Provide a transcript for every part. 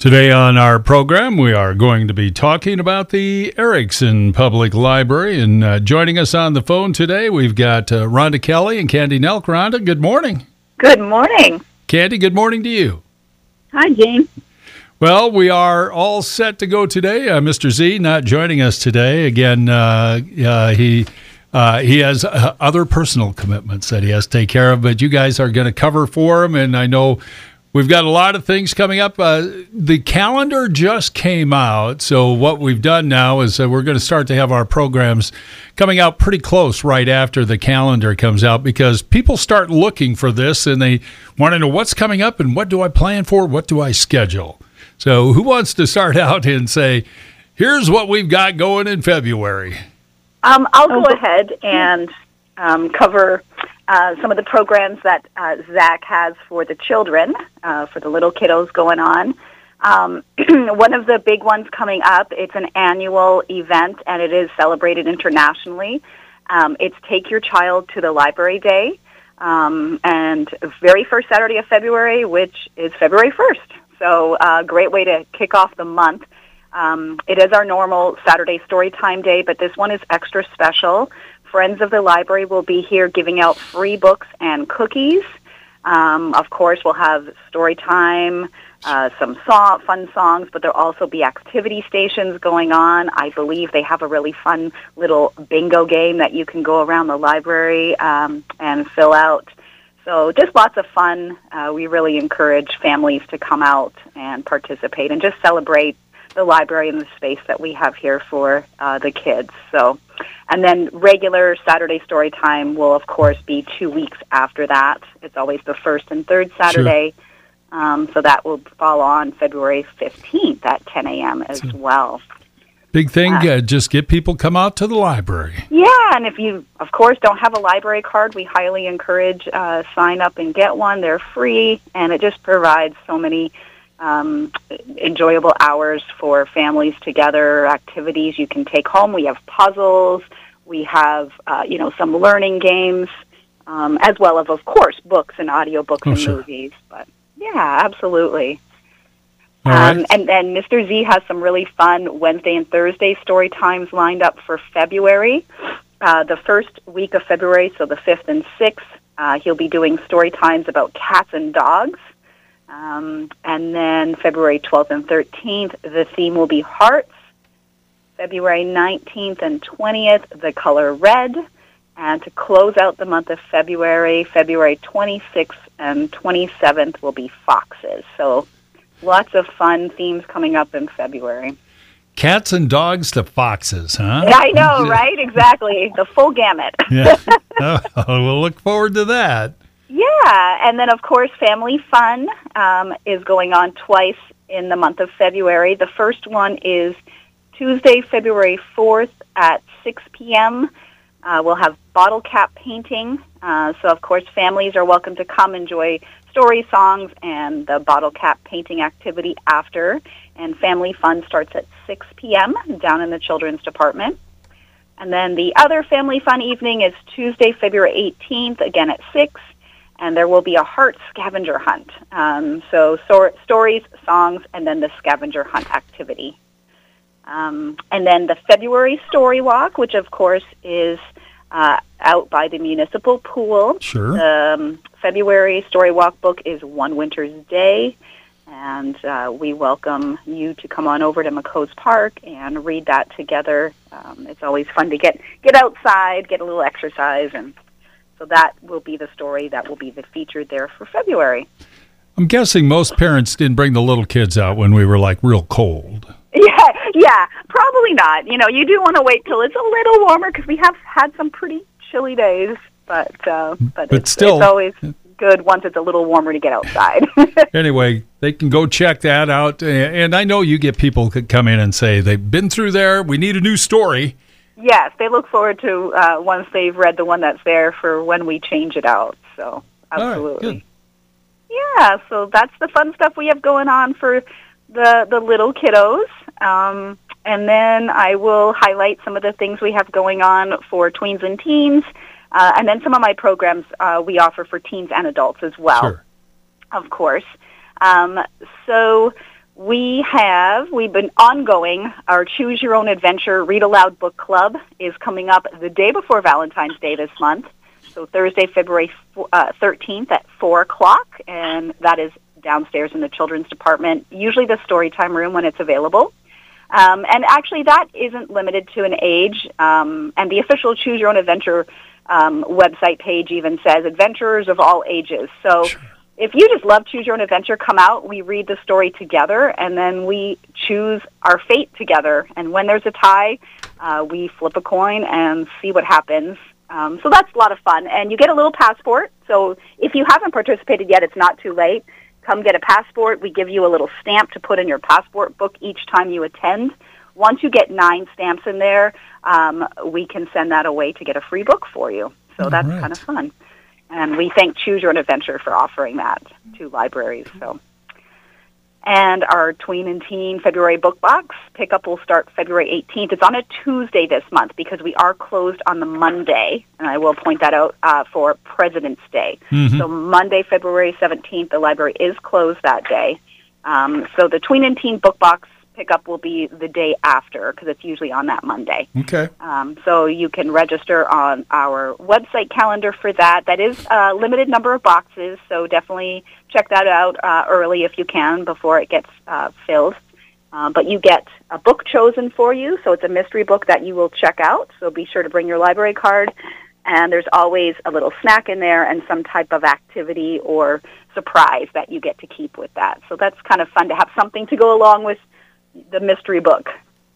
Today on our program, we are going to be talking about the Erickson Public Library. And joining us on the phone today, we've got Rhonda Kelly and Candy Nelk. Rhonda, good morning. Good morning. Candy, good morning to you. Hi, Jane. Well, we are all set to go today. Mr. Z not joining us today. Again, he has other personal commitments that he has to take care of, but you guys are going to cover for him, and I know we've got a lot of things coming up. The calendar just came out, so what we've done now is we're going to start to have our programs coming out pretty close right after the calendar comes out, because people start looking for this and they want to know what's coming up and what do I plan for, what do I schedule. So who wants to start out and say, here's what we've got going in February? I'll go ahead and cover some of the programs that Zach has for the children, for the little kiddos going on. One of the big ones coming up, it's an annual event, and it is celebrated internationally. It's Take Your Child to the Library Day, and very first Saturday of February, which is February 1st. So a great way to kick off the month. It is our normal Saturday Storytime Day, but this one is extra special. Friends of the library will be here giving out free books and cookies. Of course, we'll have story time, some fun songs, but there'll also be activity stations going on. I believe they have a really fun little bingo game that you can go around the library and fill out. So just lots of fun. We really encourage families to come out and participate and just celebrate the library and the space that we have here for the kids. So, and then regular Saturday story time will, of course, be 2 weeks after that. It's always the first and third Saturday. Sure. So that will fall on February 15th at 10 a.m. as well. Big thing, just get people come out to the library. Yeah, and if you, of course, don't have a library card, we highly encourage sign up and get one. They're free, and it just provides so many enjoyable hours for families together, activities you can take home. We have puzzles. We have, some learning games, as well as, of course, books and audiobooks and movies. But, yeah, absolutely. All right. And then Mr. Z has some really fun Wednesday and Thursday story times lined up for February. The first week of February, so the 5th and 6th, he'll be doing story times about cats and dogs. And then February 12th and 13th, the theme will be hearts. February 19th and 20th, the color red. And to close out the month of February 26th and 27th will be foxes. So lots of fun themes coming up in February. Cats and dogs to foxes, huh? I know, right? Exactly. The full gamut. Yeah. We'll look forward to that. Yeah, and then, of course, Family Fun is going on twice in the month of February. The first one is Tuesday, February 4th at 6 p.m. We'll have bottle cap painting. So, of course, families are welcome to come enjoy story songs and the bottle cap painting activity after. And Family Fun starts at 6 p.m. down in the children's department. And then the other Family Fun evening is Tuesday, February 18th, again at 6. And there will be a heart scavenger hunt. So stories, songs, and then the scavenger hunt activity. And then the February Story Walk, which, of course, is out by the municipal pool. Sure. The February Story Walk book is One Winter's Day. And we welcome you to come on over to McCoe's Park and read that together. It's always fun to get outside, get a little exercise, and so that will be the story that will be featured there for February. I'm guessing most parents didn't bring the little kids out when we were real cold. Yeah, probably not. You do want to wait till it's a little warmer because we have had some pretty chilly days, but it's always good once it's a little warmer to get outside. Anyway, they can go check that out, and I know you get people could come in and say they've been through there. We need a new story. Yes, they look forward to once they've read the one that's there for when we change it out. So, absolutely. All right, good. Yeah, so that's the fun stuff we have going on for the little kiddos. And then I will highlight some of the things we have going on for tweens and teens. And then some of my programs we offer for teens and adults as well, Sure. of course. So We've been ongoing. Our Choose Your Own Adventure Read Aloud Book Club is coming up the day before Valentine's Day this month. So Thursday, February 13th at 4 o'clock, and that is downstairs in the children's department, usually the Storytime room when it's available. And actually that isn't limited to an age, and the official Choose Your Own Adventure website page even says adventurers of all ages. So sure. If you just love Choose Your Own Adventure, come out, we read the story together, and then we choose our fate together. And when there's a tie, we flip a coin and see what happens. So that's a lot of fun. And you get a little passport. So if you haven't participated yet, it's not too late. Come get a passport. We give you a little stamp to put in your passport book each time you attend. Once you get 9 stamps in there, we can send that away to get a free book for you. So that's kind of fun. And we thank Choose Your Own Adventure for offering that to libraries. And our Tween and Teen February book box pickup will start February 18th. It's on a Tuesday this month because we are closed on the Monday, and I will point that out for President's Day. Mm-hmm. So Monday, February 17th, the library is closed that day. So the Tween and Teen book box pickup will be the day after because it's usually on that Monday. Okay. So you can register on our website calendar for that. That is a limited number of boxes, so definitely check that out early if you can before it gets filled. But you get a book chosen for you, so it's a mystery book that you will check out, so be sure to bring your library card. And there's always a little snack in there and some type of activity or surprise that you get to keep with that. So that's kind of fun to have something to go along with the mystery book.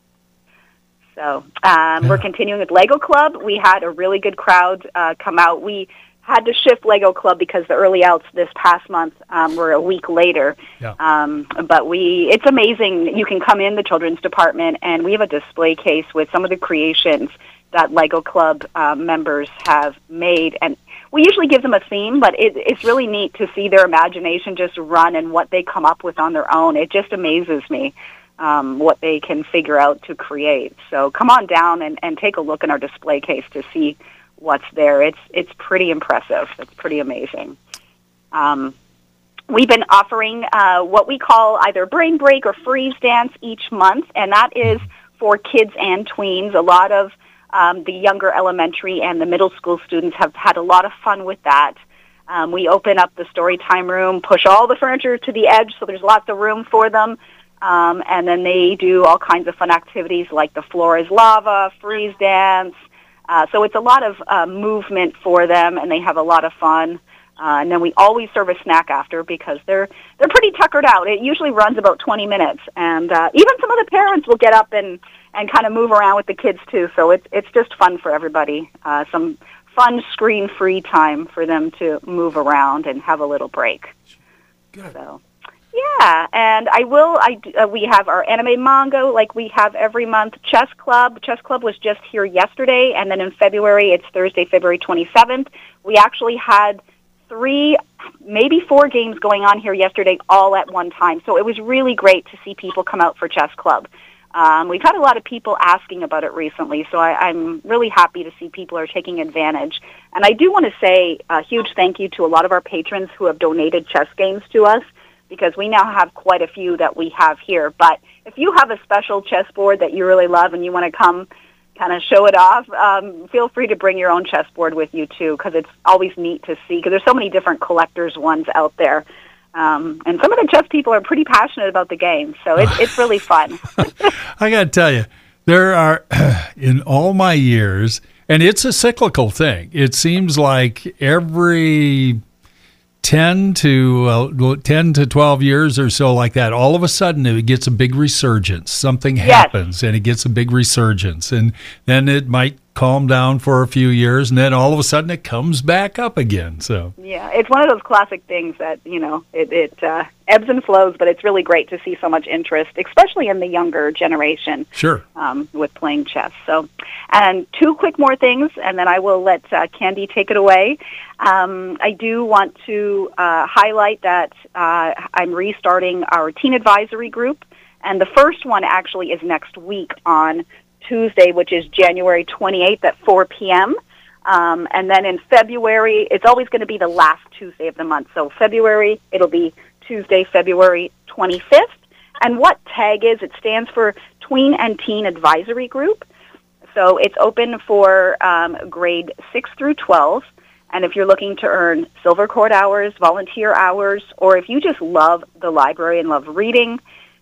So we're continuing with Lego Club. We had a really good crowd come out. We had to shift Lego Club because the early outs this past month were a week later. Yeah. But it's amazing. You can come in the children's department, and we have a display case with some of the creations that Lego Club members have made. And we usually give them a theme, but it's really neat to see their imagination just run and what they come up with on their own. It just amazes me. What they can figure out to create. So come on down and take a look in our display case to see what's there. It's pretty impressive. It's pretty amazing. We've been offering what we call either Brain Break or Freeze Dance each month, and that is for kids and tweens. A lot of the younger elementary and the middle school students have had a lot of fun with that. We open up the Storytime room, push all the furniture to the edge so there's lots of room for them. And then they do all kinds of fun activities like the floor is lava, freeze dance. So it's a lot of movement for them, and they have a lot of fun. And then we always serve a snack after because they're pretty tuckered out. It usually runs about 20 minutes, and even some of the parents will get up and kind of move around with the kids too. So it's just fun for everybody. Some fun screen-free time for them to move around and have a little break. Good. So. Yeah, and we have our anime manga like we have every month. Chess Club. Chess Club was just here yesterday, and then in February, it's Thursday, February 27th. We actually had 3, maybe 4 games going on here yesterday all at one time. So it was really great to see people come out for Chess Club. We've had a lot of people asking about it recently, so I'm really happy to see people are taking advantage. And I do want to say a huge thank you to a lot of our patrons who have donated chess games to us, because we now have quite a few that we have here. But if you have a special chessboard that you really love and you want to come kind of show it off, feel free to bring your own chessboard with you, too, because it's always neat to see, because there's so many different collectors' ones out there. And some of the chess people are pretty passionate about the game, so it's really fun. I got to tell you, there are, in all my years, and it's a cyclical thing, it seems like every 10 to 12 years or so like that, all of a sudden it gets a big resurgence. Something happens and it gets a big resurgence. And then it might calm down for a few years, and then all of a sudden it comes back up again. So yeah, it's one of those classic things that, it ebbs and flows, but it's really great to see so much interest, especially in the younger generation. Sure. With playing chess. So, and 2 quick more things, and then I will let Candy take it away. I do want to highlight that I'm restarting our teen advisory group, and the first one actually is next week on Tuesday, which is January 28th at 4 p.m. And then in February, it's always going to be the last Tuesday of the month. So February, it'll be Tuesday, February 25th. And what TAG is, it stands for Tween and Teen Advisory Group. So it's open for grade 6 through 12. And if you're looking to earn Silver Cord hours, volunteer hours, or if you just love the library and love reading,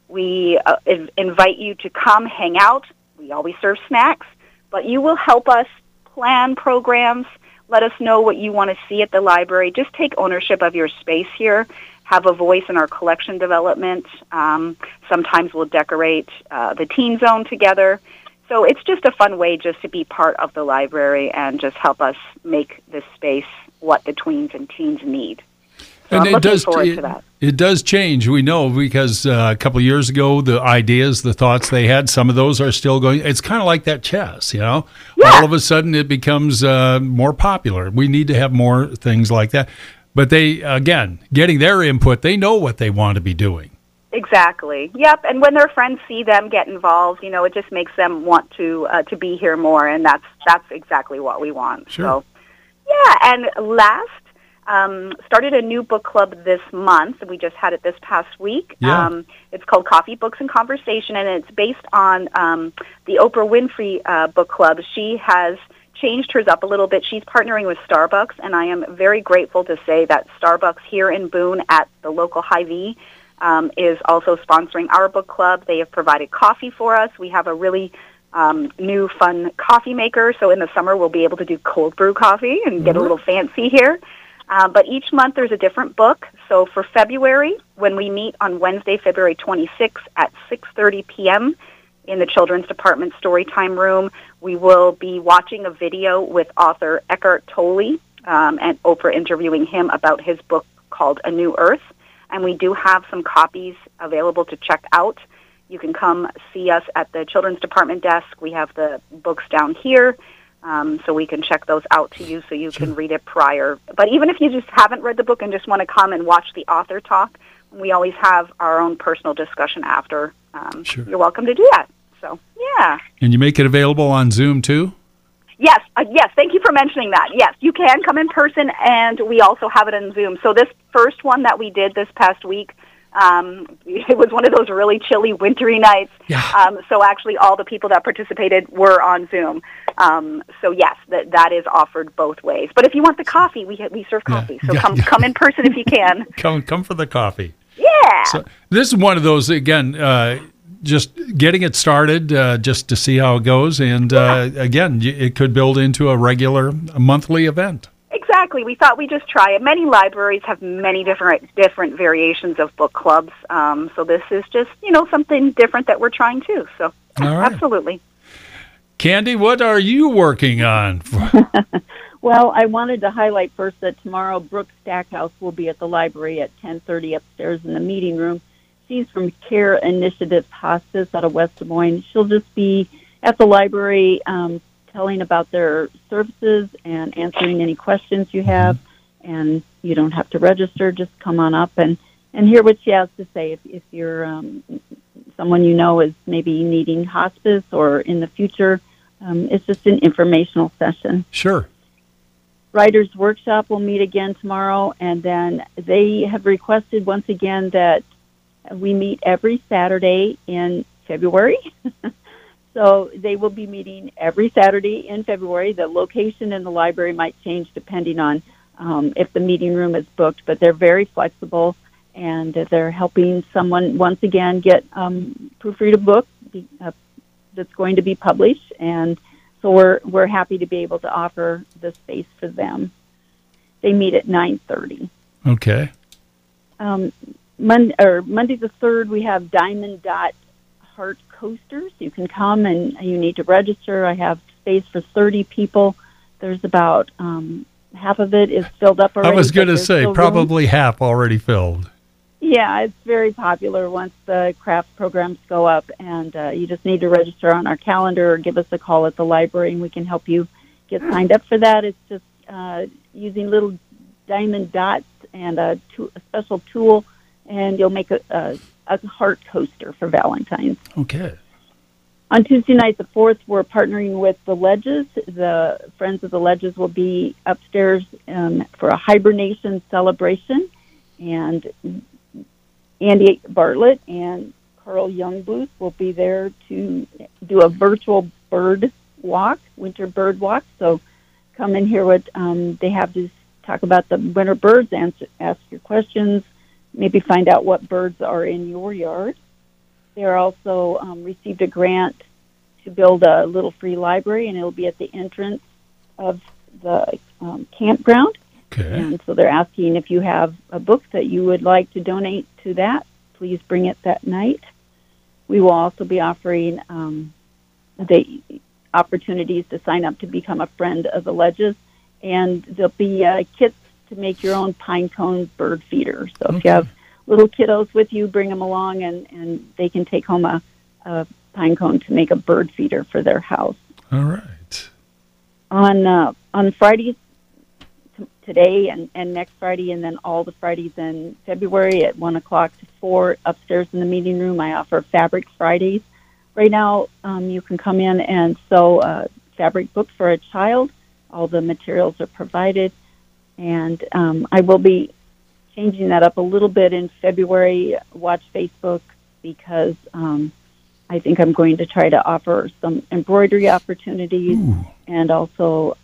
we invite you to come hang out. We always serve snacks, but you will help us plan programs. Let us know what you want to see at the library. Just take ownership of your space here. Have a voice in our collection development. Sometimes we'll decorate the teen zone together. So it's just a fun way just to be part of the library and just help us make this space what the tweens and teens need. So I'm looking forward to that. It does change, we know, because a couple of years ago, the ideas, the thoughts they had, some of those are still going. It's kind of like that chess, you know? Yeah. All of a sudden, it becomes more popular. We need to have more things like that. But they, again, getting their input, they know what they want to be doing. Exactly. Yep. And when their friends see them get involved, you know, it just makes them want to be here more, and that's exactly what we want. Sure. So, yeah. And last, started a new book club this month. We just had it this past week. Yeah. It's called Coffee, Books, and Conversation, and it's based on the Oprah Winfrey book club. She has changed hers up a little bit. She's partnering with Starbucks, and I am very grateful to say that Starbucks here in Boone at the local Hy-Vee is also sponsoring our book club. They have provided coffee for us. We have a really new fun coffee maker, so in the summer we'll be able to do cold brew coffee and get a little fancy here. But each month there's a different book. So for February, when we meet on Wednesday, February 26th at 6:30 p.m., in the Children's Department Storytime Room, we will be watching a video with author Eckhart Tolle and Oprah interviewing him about his book called A New Earth. And we do have some copies available to check out. You can come see us at the Children's Department desk. We have the books down here, so we can check those out to you so you can read it prior. But even if you just haven't read the book and just want to come and watch the author talk, we always have our own personal discussion after. You're welcome to do that. So, yeah. And you make it available on Zoom, too? Yes, yes. Thank you for mentioning that. Yes, you can come in person, and we also have it on Zoom. So this first one that we did this past week, it was one of those really chilly, wintry nights. Yeah. So actually all the people that participated were on Zoom. So yes, that is offered both ways. But if you want the coffee, we serve coffee. So come in person if you can. Come for the coffee. Yeah. So this is one of those, again, just getting it started just to see how it goes. And again, it could build into a monthly event. Exactly. We thought we'd just try it. Many libraries have many different variations of book clubs. So this is just, something different that we're trying too. So all right. Absolutely. Candy, what are you working on? Well, I wanted to highlight first that tomorrow Brooke Stackhouse will be at the library at 10:30 upstairs in the meeting room. She's from Care Initiatives Hospice out of West Des Moines. She'll just be at the library telling about their services and answering any questions you have. And you don't have to register. Just come on up and hear what she has to say. If you're someone you know is maybe needing hospice or in the future, it's just an informational session. Sure. Writers Workshop will meet again tomorrow, and then they have requested once again that we meet every Saturday in February. So they will be meeting every Saturday in February. The location in the library might change depending on if the meeting room is booked, but they're very flexible, and they're helping someone once again get proofread a book that's going to be published, and so we're happy to be able to offer the space for them. They meet at 9:30. Okay. Monday the 3rd, we have Diamond Dot Heart Coasters. You can come, and you need to register. I have space for 30 people. There's about half of it is filled up already. I was going to say, probably half already filled. Yeah, it's very popular once the craft programs go up, and you just need to register on our calendar or give us a call at the library, and we can help you get signed up for that. It's just using little diamond dots and a special tool, and you'll make a heart coaster for Valentine's. Okay. On Tuesday night, the 4th, we're partnering with the Ledges. The Friends of the Ledges will be upstairs for a hibernation celebration, and Andy Bartlett and Carl Youngbooth will be there to do a virtual bird walk, winter bird walk. So come and hear what they have to talk about the winter birds, ask your questions, maybe find out what birds are in your yard. They are also received a grant to build a little free library, and it'll be at the entrance of the campground. Okay. And so they're asking if you have a book that you would like to donate to that, please bring it that night. We will also be offering the opportunities to sign up to become a friend of the Ledges, and there'll be kits to make your own pine cone bird feeder. So if you have little kiddos with you, bring them along, and they can take home a pine cone to make a bird feeder for their house. All right. On Fridays, today and next Friday, and then all the Fridays in February at 1 o'clock to 4 upstairs in the meeting room, I offer Fabric Fridays. Right now, you can come in and sew a fabric book for a child. All the materials are provided, and I will be changing that up a little bit in February. Watch Facebook, because I think I'm going to try to offer some embroidery opportunities. Ooh. And also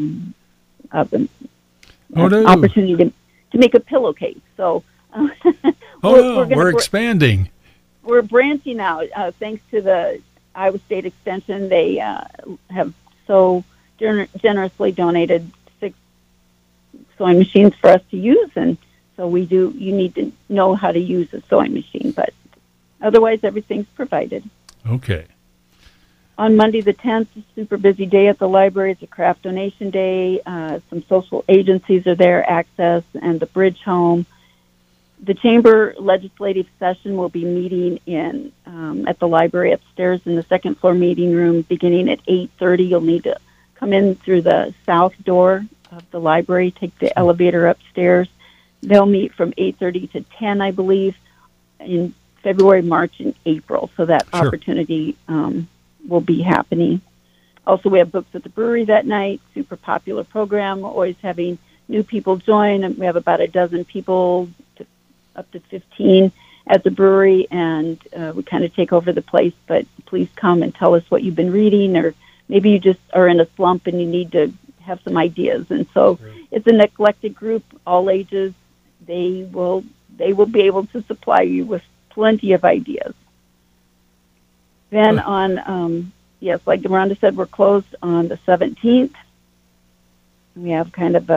No. opportunity to make a pillowcase. So we're expanding. We're branching out. Thanks to the Iowa State Extension, they have so generously donated 6 sewing machines for us to use, and so you need to know how to use a sewing machine, but otherwise everything's provided. Okay. On Monday the 10th, a super busy day at the library. It's a craft donation day. Some social agencies are there, Access and the Bridge Home. The Chamber legislative session will be meeting at the library upstairs in the second floor meeting room beginning at 8:30. You'll need to come in through the south door of the library, take the elevator upstairs. They'll meet from 8:30 to 10, I believe, in February, March, and April. So that opportunity will be happening. Also, we have Books at the Brewery that night, super popular program, always having new people join. And we have about a dozen people, up to 15 at the brewery, and we kind of take over the place. But please come and tell us what you've been reading, or maybe you just are in a slump and you need to have some ideas. And so it's an eclectic group, all ages. They will be able to supply you with plenty of ideas. Then on, like Rhonda said, we're closed on the 17th. We have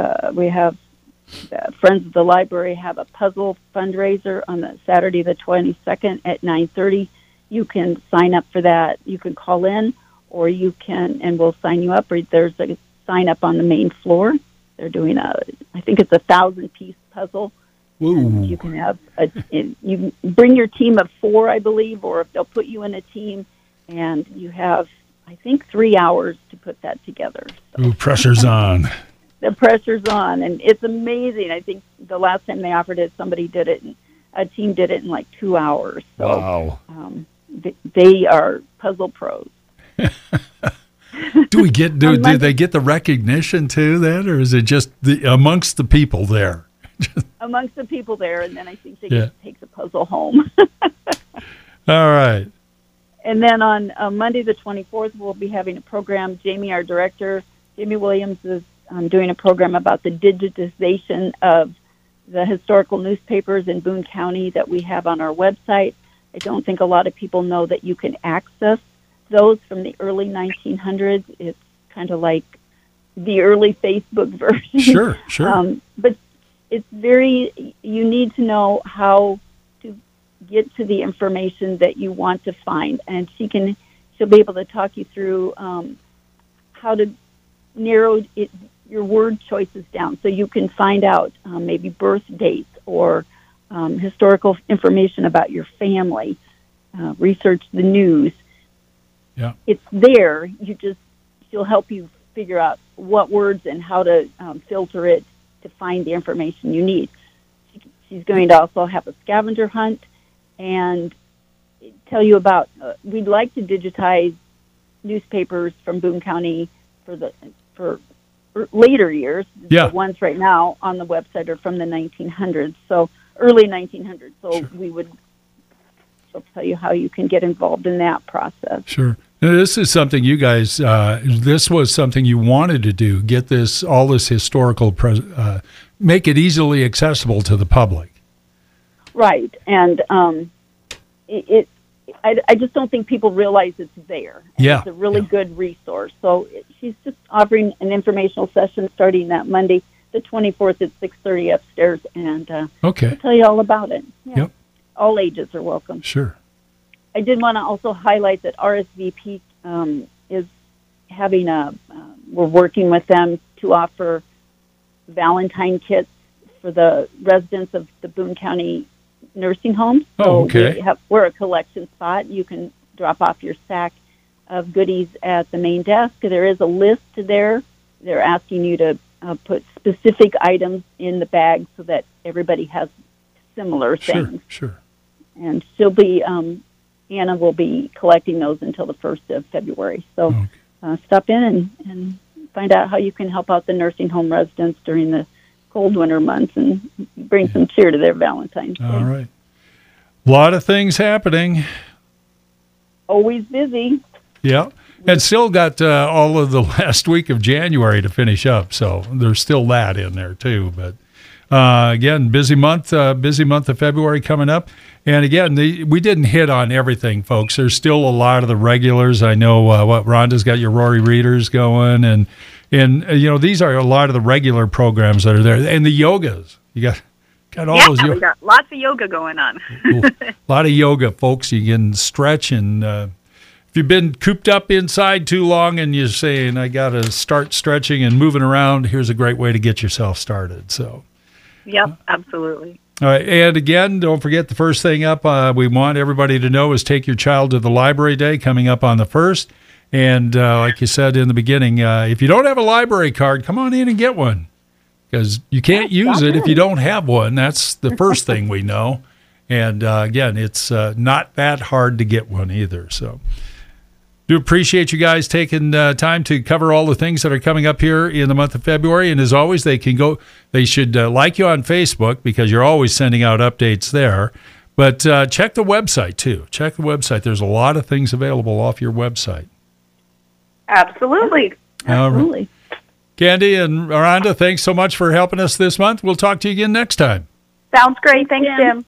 the Friends of the Library have a puzzle fundraiser on the Saturday the 22nd at 9:30. You can sign up for that. You can call in, or you can, and we'll sign you up. Or there's a sign up on the main floor. They're doing I think it's a 1,000-piece puzzle. Woo. You can have you bring your team of 4, I believe, or if they'll put you in a team, and you have, I think, 3 hours to put that together. So. Ooh, pressure's on. The pressure's on, and it's amazing. I think the last time they offered it, a team did it in like 2 hours. So, wow. They are puzzle pros. Do they get the recognition too then, or is it just amongst the people there? Amongst the people there, and then I think they get to take the puzzle home. All right. And then on Monday the 24th, we'll be having a program. Jamie, our director, Jamie Williams, is doing a program about the digitization of the historical newspapers in Boone County that we have on our website. I don't think a lot of people know that you can access those from the early 1900s. It's kind of like the early Facebook version. Sure. But it's you need to know how to get to the information that you want to find. And she'll be able to talk you through how to narrow your word choices down so you can find out maybe birth dates or historical information about your family, research the news. Yeah. It's there. She'll help you figure out what words and how to filter it to find the information you need. She's going to also have a scavenger hunt and tell you about, we'd like to digitize newspapers from Boone County for later years. Yeah. The ones right now on the website are from the 1900s, so early 1900s. So we would She'll tell you how you can get involved in that process. Sure. Now, this is something you guys, this was something you wanted to do, get all this historical, make it easily accessible to the public. Right. And I just don't think people realize it's there. And Yeah. It's a really good resource. So she's just offering an informational session starting that Monday, the 24th at 6:30 upstairs, and Okay. I'll tell you all about it. Yeah. Yep. All ages are welcome. Sure. I did want to also highlight that RSVP is having we're working with them to offer Valentine kits for the residents of the Boone County nursing homes. So Oh, okay. we're a collection spot. You can drop off your sack of goodies at the main desk. There is a list there. They're asking you to put specific items in the bag so that everybody has similar things. Sure. And she'll be, Anna will be collecting those until the 1st of February. So stop in and find out how you can help out the nursing home residents during the cold winter months and bring some cheer to their Valentine's Day. All right. A lot of things happening. Always busy. Yeah. And still got all of the last week of January to finish up. So there's still that in there too. But again, busy month of February coming up. And again, we didn't hit on everything, folks. There's still a lot of the regulars. I know Rhonda's got your Rory Readers going, and these are a lot of the regular programs that are there, and the yogas. You got all those. We got lots of yoga going on. A lot of yoga, folks. You can stretch, and if you've been cooped up inside too long and you're saying, I got to start stretching and moving around, here's a great way to get yourself started. So. Yep, absolutely. All right, and again, don't forget the first thing up we want everybody to know is take your child to the library day coming up on the 1st. And like you said in the beginning, if you don't have a library card, come on in and get one, because you can't use it if you don't have one. That's the first thing we know. And again, it's not that hard to get one either. So do appreciate you guys taking time to cover all the things that are coming up here in the month of February. And as always, they should like you on Facebook, because you're always sending out updates there. But check the website too. Check the website. There's a lot of things available off your website. Absolutely. Absolutely. Candy and Rhonda, thanks so much for helping us this month. We'll talk to you again next time. Sounds great. Thanks, Jim.